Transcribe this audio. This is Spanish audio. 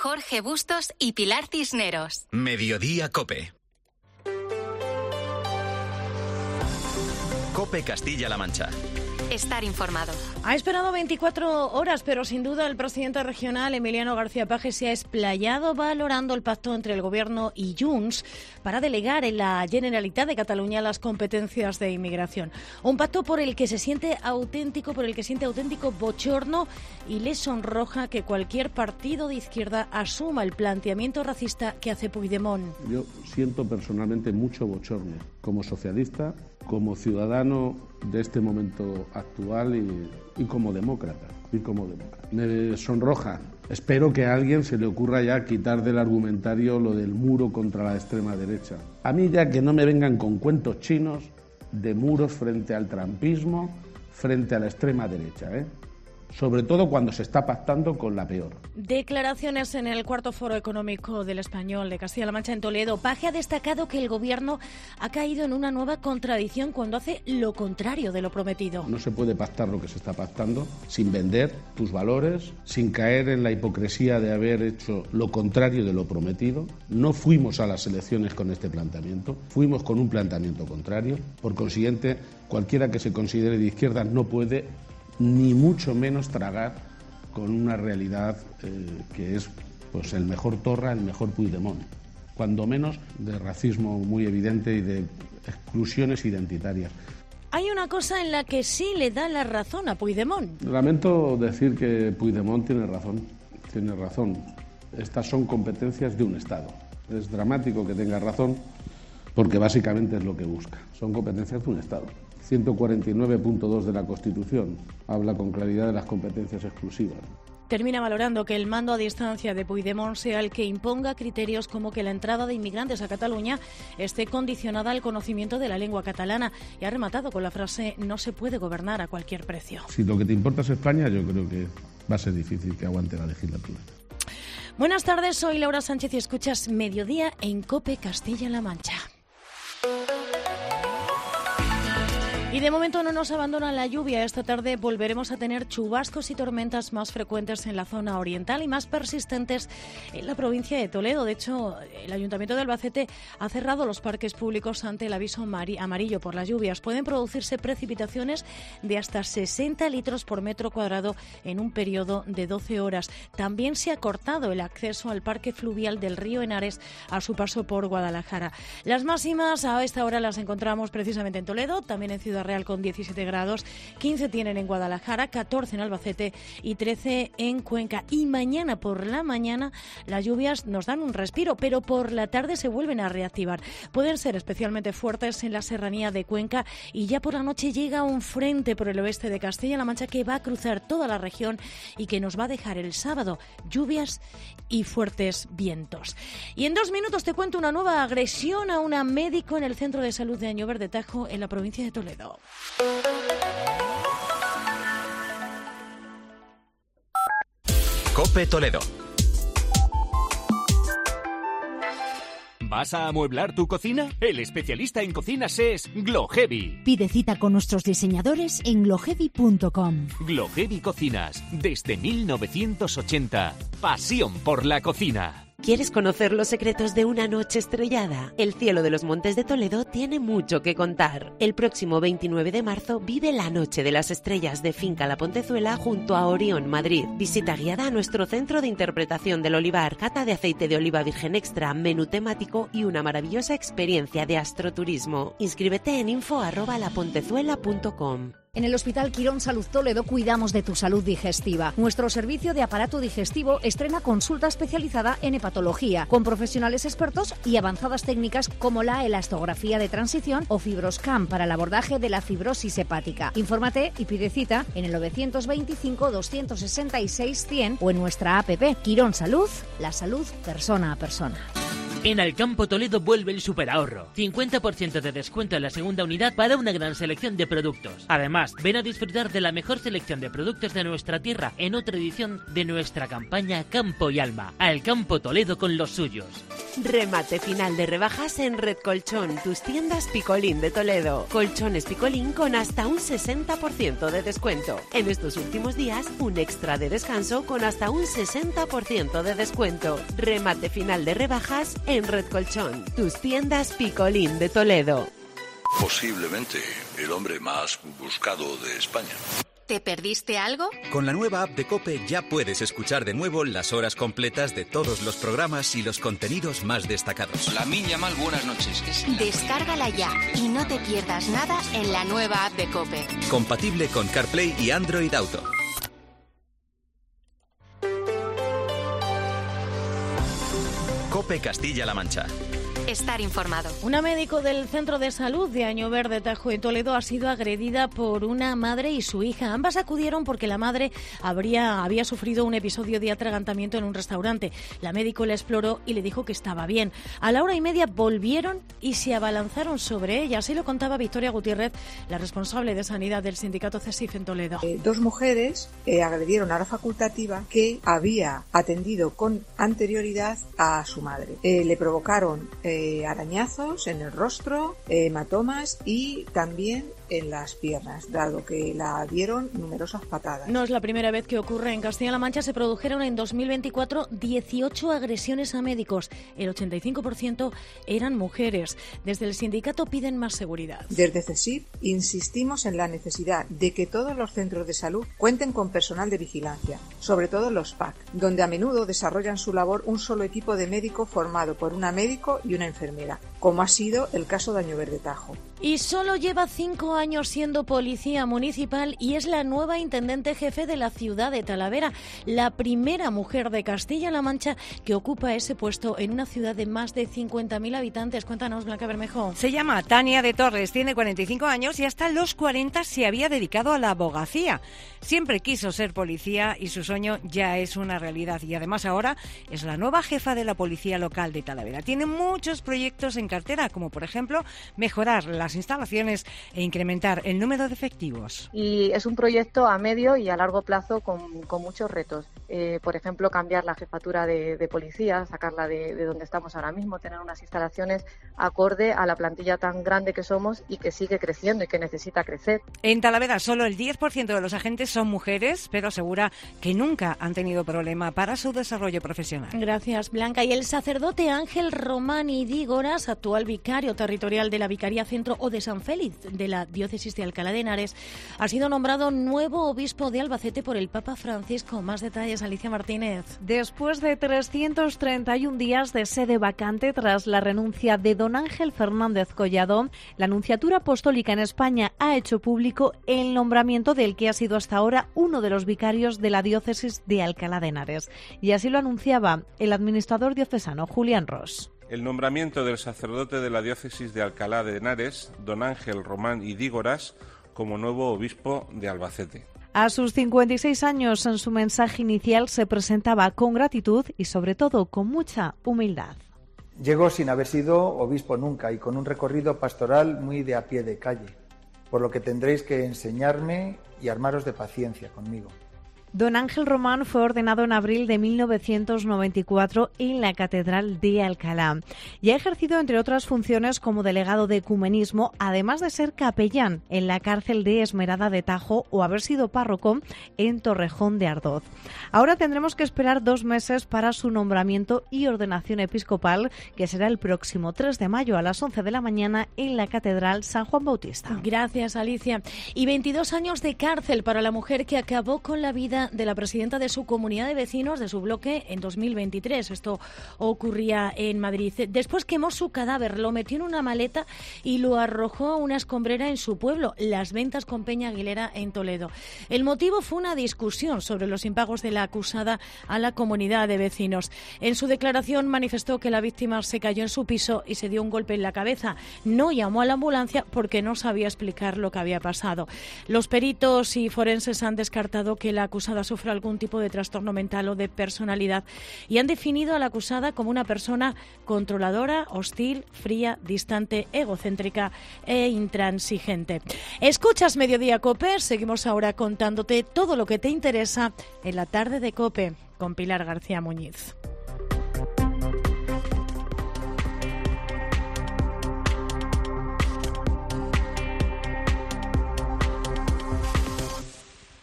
Jorge Bustos y Pilar Cisneros. Mediodía COPE. COPE Castilla-La Mancha. Estar informado. Ha esperado 24 horas, pero sin duda el presidente regional, Emiliano García Paje, se ha explayado valorando el pacto entre el Gobierno y Junts para delegar en la Generalitat de Cataluña las competencias de inmigración. Un pacto por el que se siente auténtico, bochorno, y le sonroja que cualquier partido de izquierda asuma el planteamiento racista que hace Puigdemont. Yo siento personalmente mucho bochorno como socialista, como ciudadano de este momento actual y como demócrata. Me sonroja. Espero que a alguien se le ocurra ya quitar del argumentario lo del muro contra la extrema derecha. A mí ya que no me vengan con cuentos chinos de muros frente al trumpismo, frente a la extrema derecha, sobre todo cuando se está pactando con la peor. Declaraciones en el cuarto foro económico del Español de Castilla-La Mancha en Toledo. Paje ha destacado que el Gobierno ha caído en una nueva contradicción cuando hace lo contrario de lo prometido. No se puede pactar lo que se está pactando sin vender tus valores, sin caer en la hipocresía de haber hecho lo contrario de lo prometido. No fuimos a las elecciones con este planteamiento, fuimos con un planteamiento contrario. Por consiguiente, cualquiera que se considere de izquierda no puede ni mucho menos tragar con una realidad que es pues el mejor Torra, el mejor Puigdemont, cuando menos de racismo muy evidente y de exclusiones identitarias. Hay una cosa en la que sí le da la razón a Puigdemont. Lamento decir que Puigdemont tiene razón. Estas son competencias de un Estado. Es dramático que tenga razón porque básicamente es lo que busca. Son competencias de un Estado. 149.2 de la Constitución habla con claridad de las competencias exclusivas. Termina valorando que el mando a distancia de Puigdemont sea el que imponga criterios como que la entrada de inmigrantes a Cataluña esté condicionada al conocimiento de la lengua catalana, y ha rematado con la frase: no se puede gobernar a cualquier precio. Si lo que te importa es España, yo creo que va a ser difícil que aguante la legislatura. Buenas tardes, soy Laura Sánchez y escuchas Mediodía en COPE Castilla-La Mancha. Y de momento no nos abandona la lluvia. Esta tarde volveremos a tener chubascos y tormentas más frecuentes en la zona oriental y más persistentes en la provincia de Toledo. De hecho, el Ayuntamiento de Albacete ha cerrado los parques públicos ante el aviso amarillo por las lluvias. Pueden producirse precipitaciones de hasta 60 litros por metro cuadrado en un periodo de 12 horas. También se ha cortado el acceso al parque fluvial del río Henares a su paso por Guadalajara. Las máximas a esta hora las encontramos precisamente en Toledo, también en Ciudad Real con 17 grados, 15 tienen en Guadalajara, 14 en Albacete y 13 en Cuenca. Y mañana por la mañana las lluvias nos dan un respiro, pero por la tarde se vuelven a reactivar. Pueden ser especialmente fuertes en la serranía de Cuenca y ya por la noche llega un frente por el oeste de Castilla-La Mancha que va a cruzar toda la región y que nos va a dejar el sábado lluvias y fuertes vientos. Y en 2 minutos te cuento una nueva agresión a una médico en el Centro de Salud de Añover de Tajo, en la provincia de Toledo. COPE Toledo. ¿Vas a amueblar tu cocina? El especialista en cocinas es Gloheavy. Pide cita con nuestros diseñadores en gloheavy.com. Gloheavy Cocinas, desde 1980. Pasión por la cocina. ¿Quieres conocer los secretos de una noche estrellada? El cielo de los Montes de Toledo tiene mucho que contar. El próximo 29 de marzo vive la Noche de las Estrellas de Finca La Pontezuela junto a Orión, Madrid. Visita guiada a nuestro centro de interpretación del olivar, cata de aceite de oliva virgen extra, menú temático y una maravillosa experiencia de astroturismo. Inscríbete en info@lapontezuela.com. En el Hospital Quirón Salud Toledo cuidamos de tu salud digestiva. Nuestro servicio de aparato digestivo estrena consulta especializada en hepatología, con profesionales expertos y avanzadas técnicas como la elastografía de transición o Fibroscan para el abordaje de la fibrosis hepática. Infórmate y pide cita en el 925 266 100 o en nuestra app. Quirón Salud, la salud persona a persona. En Alcampo Toledo vuelve el superahorro. 50% de descuento en la segunda unidad para una gran selección de productos. Además, ven a disfrutar de la mejor selección de productos de nuestra tierra en otra edición de nuestra campaña Campo y Alma. Alcampo Toledo con los suyos. Remate final de rebajas en Red Colchón, tus tiendas Picolín de Toledo. Colchones Picolín con hasta un 60% de descuento. En estos últimos días, un extra de descanso con hasta un 60% de descuento. Remate final de rebajas en Red Colchón, tus tiendas Picolín de Toledo. Posiblemente el hombre más buscado de España. ¿Te perdiste algo? Con la nueva app de COPE ya puedes escuchar de nuevo las horas completas de todos los programas y los contenidos más destacados. Lamin Yamal, buenas noches. Descárgala ya y no te pierdas nada en la nueva app de COPE. Compatible con CarPlay y Android Auto. COPE Castilla-La Mancha. Estar informado. Una médico del Centro de Salud de Año Verde, Tajo y Toledo ha sido agredida por una madre y su hija. Ambas acudieron porque la madre había sufrido un episodio de atragantamiento en un restaurante. La médico la exploró y le dijo que estaba bien. A la 1:30 volvieron y se abalanzaron sobre ella. Así lo contaba Victoria Gutiérrez, la responsable de Sanidad del sindicato CESIF en Toledo. Dos mujeres agredieron a la facultativa que había atendido con anterioridad a su madre. Le provocaron arañazos en el rostro, hematomas y también en las piernas, dado que la dieron numerosas patadas. No es la primera vez que ocurre en Castilla-La Mancha. Se produjeron en 2024 18 agresiones a médicos. El 85% eran mujeres. Desde el sindicato piden más seguridad. Desde CESIF insistimos en la necesidad de que todos los centros de salud cuenten con personal de vigilancia, sobre todo los PAC, donde a menudo desarrollan su labor un solo equipo de médico formado por una médico y una enfermera, como ha sido el caso de Año Verde Tajo. Y solo lleva 5 años siendo policía municipal y es la nueva intendente jefe de la ciudad de Talavera, la primera mujer de Castilla-La Mancha que ocupa ese puesto en una ciudad de más de 50.000 habitantes. Cuéntanos, Blanca Bermejo. Se llama Tania de Torres, tiene 45 años y hasta los 40 se había dedicado a la abogacía. Siempre quiso ser policía y su sueño ya es una realidad. Y además ahora es la nueva jefa de la policía local de Talavera. Tiene muchos proyectos en cartera, como por ejemplo mejorar las instalaciones e incrementar el número de efectivos. Y es un proyecto a medio y a largo plazo con muchos retos. Por ejemplo, cambiar la jefatura de policía, sacarla de donde estamos ahora mismo, tener unas instalaciones acorde a la plantilla tan grande que somos y que sigue creciendo y que necesita crecer. En Talavera solo el 10% de los agentes son mujeres, pero asegura que nunca han tenido problema para su desarrollo profesional. Gracias, Blanca. Y el sacerdote Ángel Román y Dígoras, actual vicario territorial de la Vicaría Centro o de San Félix de la diócesis de Alcalá de Henares, ha sido nombrado nuevo obispo de Albacete por el Papa Francisco. Más detalles, Alicia Martínez. Después de 331 días de sede vacante tras la renuncia de don Ángel Fernández Collado, la Nunciatura Apostólica en España ha hecho público el nombramiento del que ha sido hasta ahora uno de los vicarios de la diócesis de Alcalá de Henares. Y así lo anunciaba el administrador diocesano Julián Ros. El nombramiento del sacerdote de la diócesis de Alcalá de Henares, don Ángel Román y Dígoras, como nuevo obispo de Albacete. A sus 56 años, en su mensaje inicial se presentaba con gratitud y sobre todo con mucha humildad. Llegó sin haber sido obispo nunca y con un recorrido pastoral muy de a pie de calle, por lo que tendréis que enseñarme y armaros de paciencia conmigo. Don Ángel Román fue ordenado en abril de 1994 en la Catedral de Alcalá y ha ejercido, entre otras funciones, como delegado de ecumenismo, además de ser capellán en la cárcel de Esmerada de Tajo o haber sido párroco en Torrejón de Ardoz. Ahora tendremos que esperar 2 meses para su nombramiento y ordenación episcopal, que será el próximo 3 de mayo a las 11 de la mañana en la Catedral San Juan Bautista. Gracias, Alicia. Y 22 años de cárcel para la mujer que acabó con la vida de la presidenta de su comunidad de vecinos de su bloque en 2023. Esto ocurría en Madrid. Después quemó su cadáver, lo metió en una maleta y lo arrojó a una escombrera en su pueblo, Las Ventas con Peña Aguilera en Toledo. El motivo fue una discusión sobre los impagos de la acusada a la comunidad de vecinos. En su declaración manifestó que la víctima se cayó en su piso y se dio un golpe en la cabeza. No llamó a la ambulancia porque no sabía explicar lo que había pasado. Los peritos y forenses han descartado que la acusada sufre algún tipo de trastorno mental o de personalidad y han definido a la acusada como una persona controladora, hostil, fría, distante, egocéntrica e intransigente. Escuchas Mediodía COPE, seguimos ahora contándote todo lo que te interesa en la tarde de COPE con Pilar García Muñiz.